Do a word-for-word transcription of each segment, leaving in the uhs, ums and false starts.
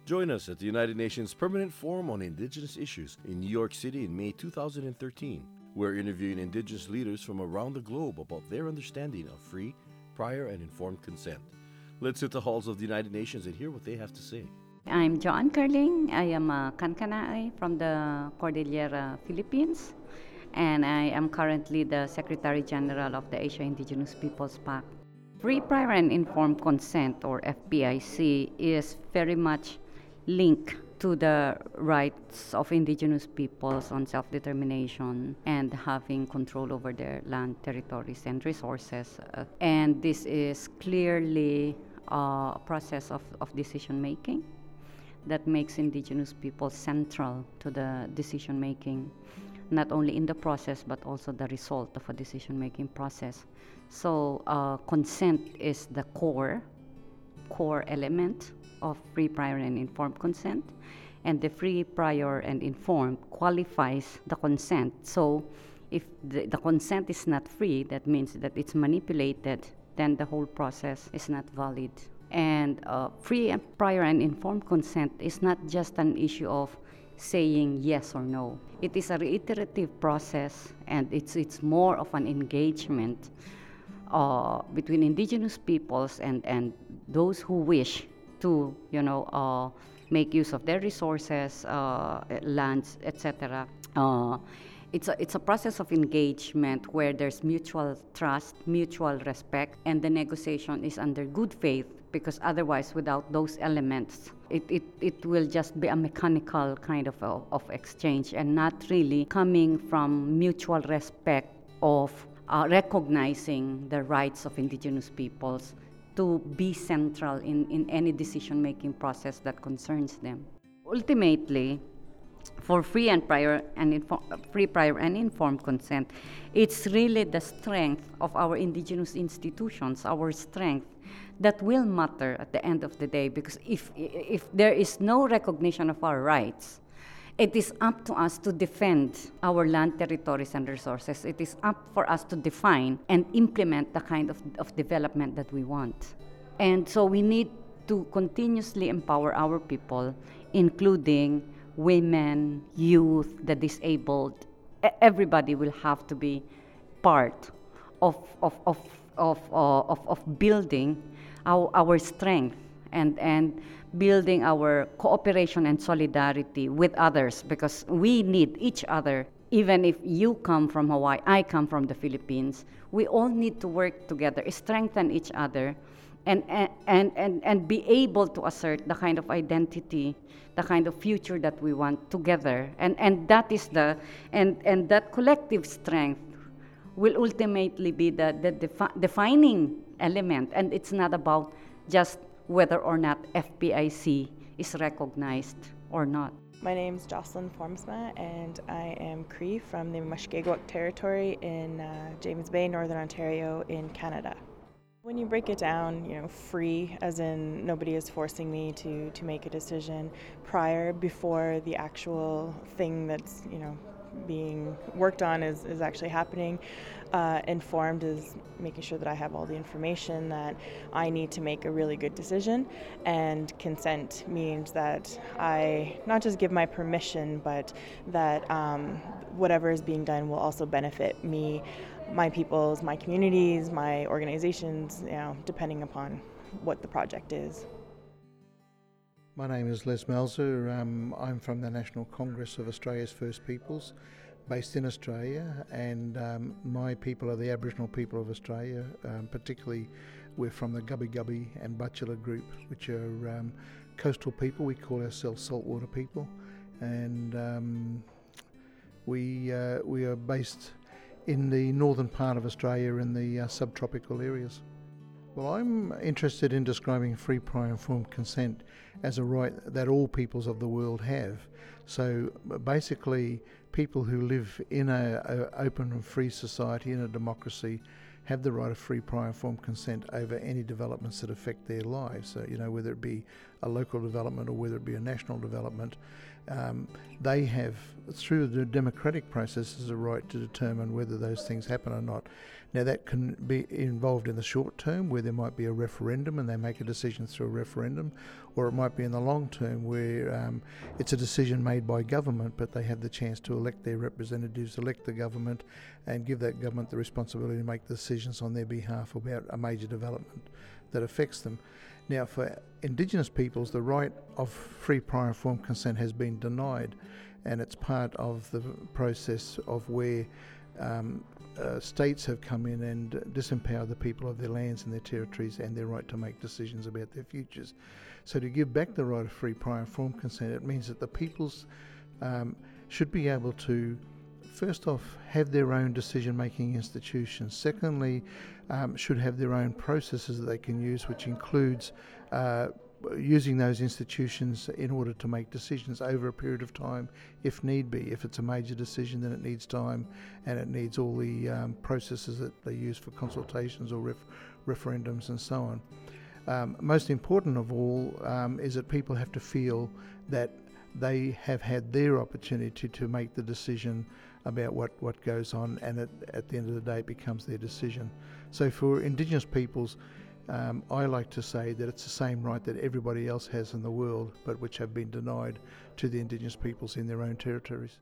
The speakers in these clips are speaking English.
Join us at the United Nations Permanent Forum on Indigenous Issues in New York City in May two thousand thirteen. We're interviewing Indigenous leaders from around the globe about their understanding of free, prior, and informed consent. Let's hit the halls of the United Nations and hear what they have to say. I'm Joan Carling. I am a Kankanaey from the Cordillera, Philippines, and I am currently the Secretary General of the Asia Indigenous Peoples Pact. Free, prior, and informed consent, or F P I C, is very much linked to the rights of indigenous peoples on self-determination and having control over their land, territories, and resources. Uh, and this is clearly a process of, of decision-making that makes indigenous people central to the decision-making, not only in the process, but also the result of a decision-making process. So uh, consent is the core, core element of free, prior, and informed consent, and the free, prior, and informed qualifies the consent. So if the, the consent is not free, that means that it's manipulated, then the whole process is not valid. And uh, free, and prior, and informed consent is not just an issue of saying yes or no. It is a reiterative process, and it's it's more of an engagement uh, between indigenous peoples and, and those who wish to, you know, uh, make use of their resources, uh, lands, et cetera. Uh, it's a it's a process of engagement where there's mutual trust, mutual respect, and the negotiation is under good faith. Because otherwise, without those elements, it, it, it will just be a mechanical kind of, uh, of exchange and not really coming from mutual respect of uh, recognizing the rights of indigenous peoples to be central in, in any decision-making process that concerns them. Ultimately, for free and prior and info- free, prior, and informed consent, it's really the strength of our indigenous institutions, our strength, that will matter at the end of the day. Because if if there is no recognition of our rights, it is up to us to defend our land, territories, and resources. It is up for us to define and implement the kind of, of development that we want. And so we need to continuously empower our people, including women, youth, the disabled. Everybody will have to be part of of of of uh, of, of building our, our strength and and building our cooperation and solidarity with others, because we need each other. Even if you come from Hawaii, I come from the Philippines, we all need to work together, strengthen each other, and and and and be able to assert the kind of identity, the kind of future that we want together. And and that is the and and that collective strength will ultimately be the, the defi- defining element. And it's not about just whether or not F P I C is recognized or not. My name is Jocelyn Formsma, and I am Cree from the Mushkegowuk territory in uh, James Bay, Northern Ontario in Canada. When you break it down, you know, free, as in nobody is forcing me to, to make a decision, prior, before the actual thing that's, you know, being worked on is, is actually happening. Uh, informed is making sure that I have all the information that I need to make a really good decision. And consent means that I not just give my permission, but that um, whatever is being done will also benefit me, my peoples, my communities, my organizations, you know, depending upon what the project is. My name is Les Melzer. Um, I'm from the National Congress of Australia's First Peoples, based in Australia, and um, my people are the Aboriginal people of Australia. Um, particularly, we're from the Gubbi Gubbi and Butchulla group, which are um, coastal people. We call ourselves saltwater people, and um, we uh, we are based in the northern part of Australia in the uh, subtropical areas. Well, I'm interested in describing free, prior, informed consent as a right that all peoples of the world have. So basically, people who live in a, a open and free society, in a democracy, have the right of free, prior, informed consent over any developments that affect their lives. So, you know, whether it be a local development or whether it be a national development, Um, they have, through the democratic processes, a right to determine whether those things happen or not. Now that can be involved in the short term, where there might be a referendum and they make a decision through a referendum, or it might be in the long term where um, it's a decision made by government, but they have the chance to elect their representatives, elect the government, and give that government the responsibility to make decisions on their behalf about a major development that affects them. Now, for Indigenous peoples, the right of free, prior, informed consent has been denied, and it's part of the process of where um, uh, states have come in and disempowered the people of their lands and their territories and their right to make decisions about their futures. So to give back the right of free, prior, informed consent, it means that the peoples um, should be able to, first off, have their own decision-making institutions. Secondly, um, should have their own processes that they can use, which includes uh, using those institutions in order to make decisions over a period of time, if need be. If it's a major decision, then it needs time, and it needs all the um, processes that they use for consultations or ref- referendums and so on. Um, most important of all um, is that people have to feel that they have had their opportunity to make the decision about what, what goes on, and it, at the end of the day it becomes their decision. So for Indigenous peoples, um, I like to say that it's the same right that everybody else has in the world, but which have been denied to the Indigenous peoples in their own territories.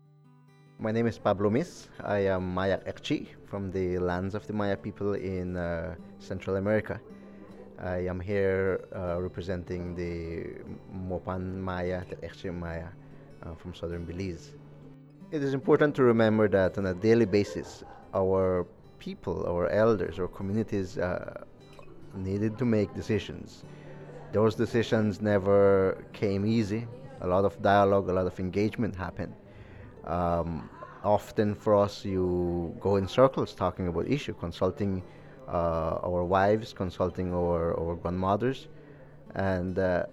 My name is Pablo Mis. I am Mayak Ekchi from the lands of the Maya people in uh, Central America. I am here uh, representing the Mopan Maya, the Ekchi Maya uh, from southern Belize. It is important to remember that on a daily basis, our people, our elders, our communities uh, needed to make decisions. Those decisions never came easy. A lot of dialogue, a lot of engagement happened. Um, often for us, you go in circles talking about issue, consulting uh, our wives, consulting our, our grandmothers, and uh,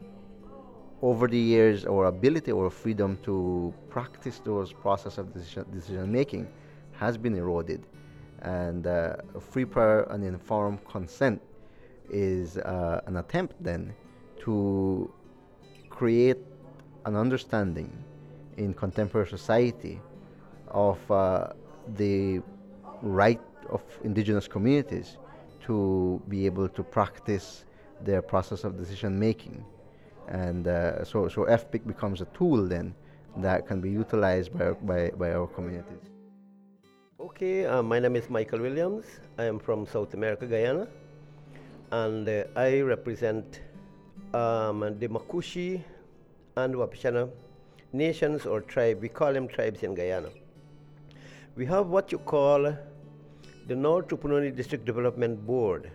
over the years, our ability, our freedom to practice those process of decision, decision making has been eroded. And uh, free, prior, and informed consent is uh, an attempt then to create an understanding in contemporary society of uh, the right of Indigenous communities to be able to practice their process of decision making. And uh, so, so F P I C becomes a tool then that can be utilized by, by, by our communities. Okay, uh, my name is Michael Williams. I am from South America, Guyana, and uh, I represent um, the Makushi and Wapishana nations or tribe. We call them tribes in Guyana. We have what you call the North Tupununi District Development Board,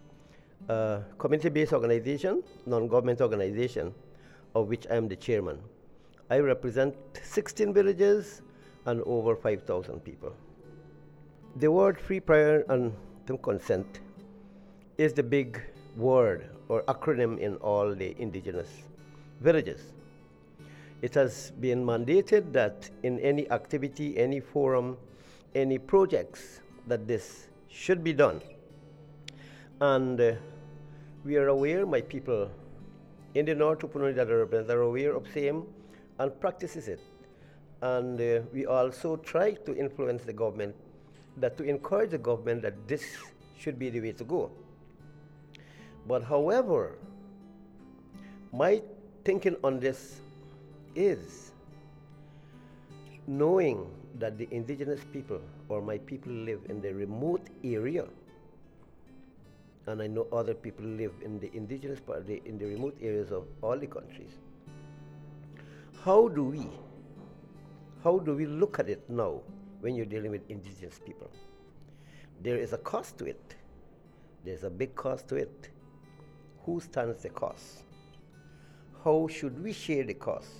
a community-based organization, non-government organization, of which I am the chairman. I represent sixteen villages and over five thousand people. The word free, prior, and informed consent is the big word or acronym in all the indigenous villages. It has been mandated that in any activity, any forum, any projects, that this should be done. And uh, we are aware, my people in the North Tupununi that are represented are aware of same and practices it. And uh, we also try to influence the government, that to encourage the government that this should be the way to go. But however, my thinking on this is knowing that the indigenous people or my people live in the remote area, and I know other people live in the indigenous part, the, in the remote areas of all the countries. How do we, how do we look at it now when you're dealing with indigenous people? There is a cost to it. There's a big cost to it. Who stands the cost? How should we share the cost?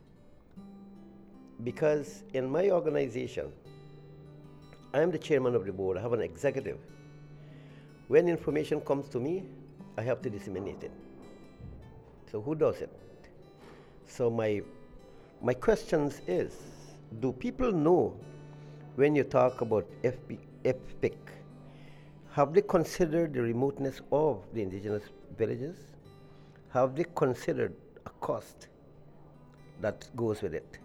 Because in my organization, I am the chairman of the board. I have an executive. When information comes to me, I have to disseminate it. So who does it? So my, my questions is, do people know when you talk about F P I C, have they considered the remoteness of the indigenous villages? Have they considered a cost that goes with it.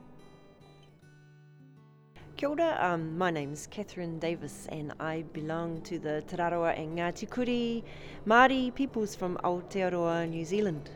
Kia ora, um, my name's Catherine Davis and I belong to the Te Raroa and Ngāti Kuri Māori peoples from Aotearoa, New Zealand.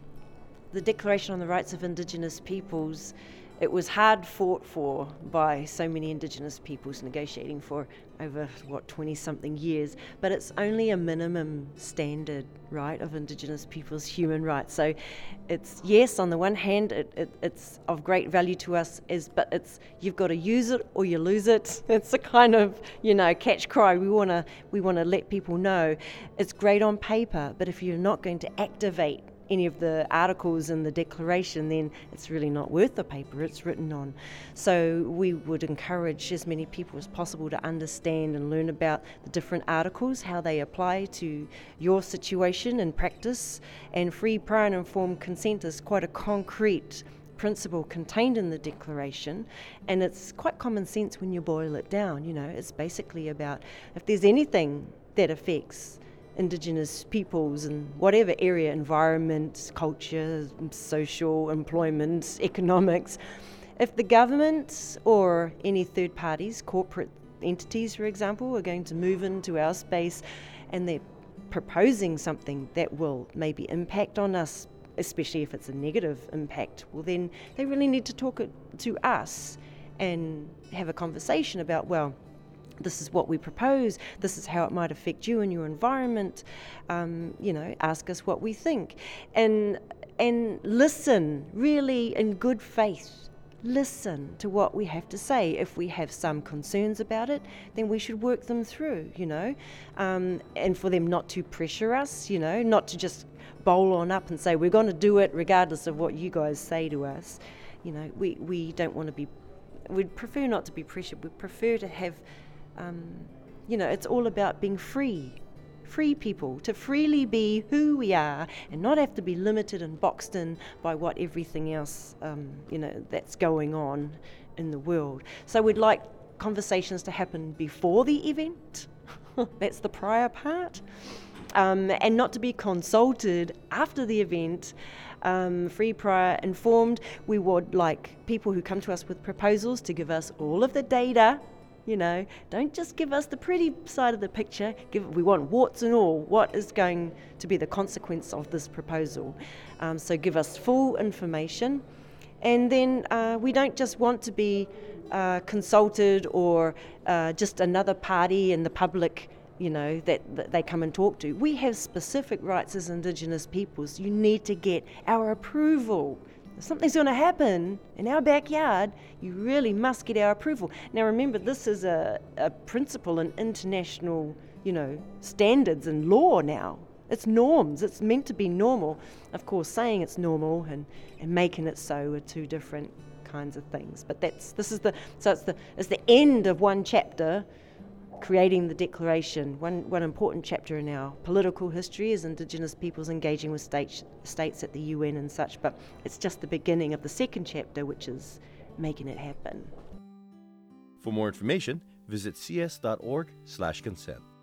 The Declaration on the Rights of Indigenous Peoples, it was hard fought for by so many Indigenous peoples, negotiating for over, what, twenty-something years, but it's only a minimum standard, right, of Indigenous peoples' human rights. So it's, yes, on the one hand, it, it, it's of great value to us, is, but it's, you've got to use it or you lose it. It's a kind of, you know, catch cry. We want to we want to let people know it's great on paper, but if you're not going to activate any of the articles in the declaration, then it's really not worth the paper it's written on. So we would encourage as many people as possible to understand and learn about the different articles, how they apply to your situation and practice. And free, prior and informed consent is quite a concrete principle contained in the declaration, and it's quite common sense when you boil it down. You know, it's basically about if there's anything that affects Indigenous peoples in whatever area, environment, culture, social, employment, economics, if the government or any third parties, corporate entities for example, are going to move into our space and they're proposing something that will maybe impact on us, especially if it's a negative impact, well then they really need to talk it to us and have a conversation about, well, this is what we propose, this is how it might affect you and your environment, um, you know, ask us what we think. And and listen, really in good faith, listen to what we have to say. If we have some concerns about it, then we should work them through, you know, um, and for them not to pressure us, you know, not to just bowl on up and say, we're going to do it regardless of what you guys say to us. You know, we, we don't want to be, we'd prefer not to be pressured, we'd prefer to have Um, you know, it's all about being free, free people, to freely be who we are and not have to be limited and boxed in by what everything else, um, you know, that's going on in the world. So we'd like conversations to happen before the event, that's the prior part, um, and not to be consulted after the event. Um, free, prior, informed. We would like people who come to us with proposals to give us all of the data. You know, don't just give us the pretty side of the picture. Give, we want warts and all. What is going to be the consequence of this proposal? Um, so give us full information. And then uh, we don't just want to be uh, consulted or uh, just another party in the public, you know, that, that they come and talk to. We have specific rights as Indigenous peoples. You need to get our approval. If something's going to happen in our backyard, you really must get our approval. Now remember, this is a, a principle in international, you know, standards and law now. It's norms, it's meant to be normal. Of course, saying it's normal and, and making it so are two different kinds of things. But that's, this is the, so it's the, it's the end of one chapter, creating the declaration. One, one important chapter in our political history is Indigenous peoples engaging with state, states at the U N and such, but it's just the beginning of the second chapter, which is making it happen. For more information, visit cs dot org slash consent.